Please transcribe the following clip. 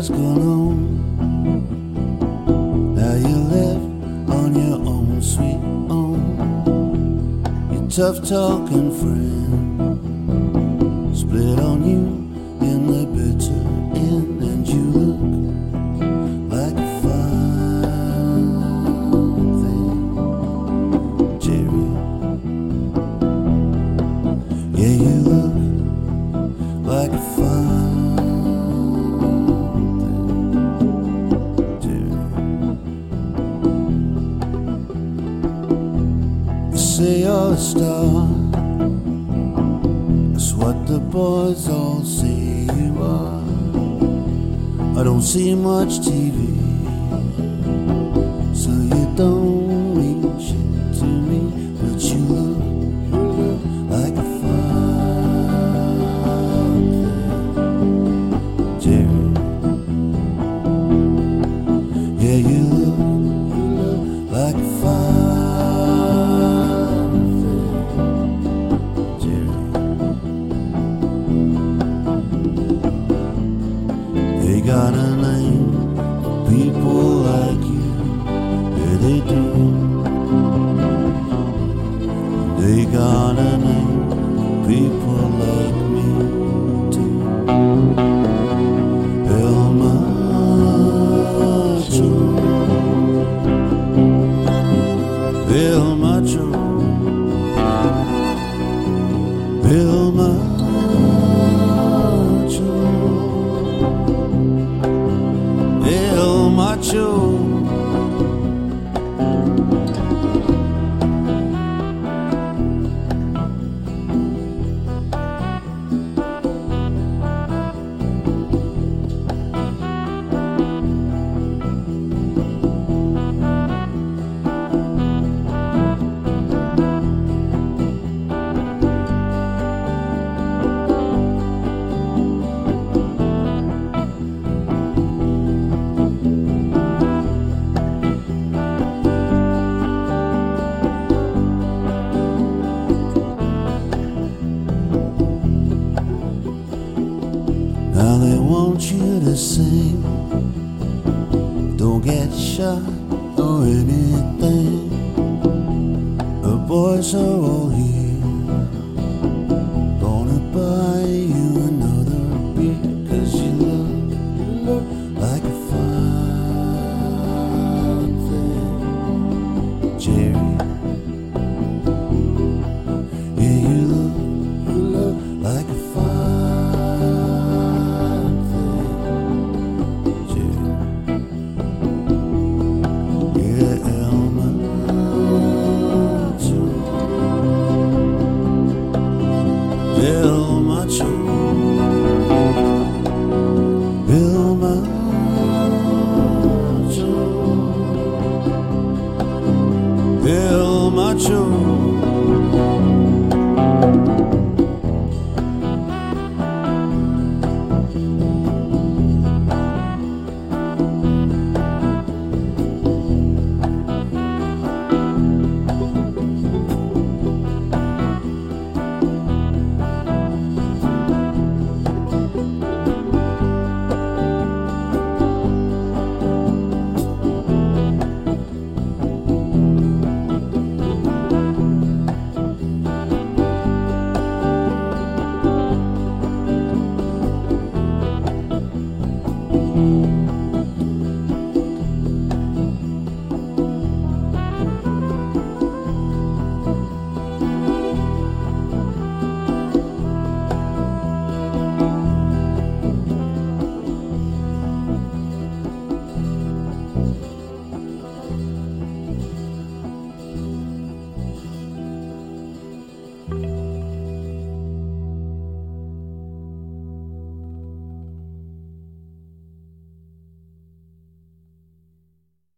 has gone on. Now you're left on your own sweet own. Your tough talking friend split on you in the bitter end, and you look like a fine thing, Jerry. Yeah, you look like a fine thing, Jerry. You say you're a star, that's what the boys all say you are. I don't see much TV, so you don't mean shit to me, but you look like a fine thing, Jerry. Yeah, you look like a fine thing, Jerry. They got a name for people like you, yeah they do. They got a name for people like me too. El Macho, El Macho, El Macho, El Macho. Now they want you to sing, don't get shot or anything. The boys are all here, gonna buy you another beer, 'cause you look like a fine thing, Jerry.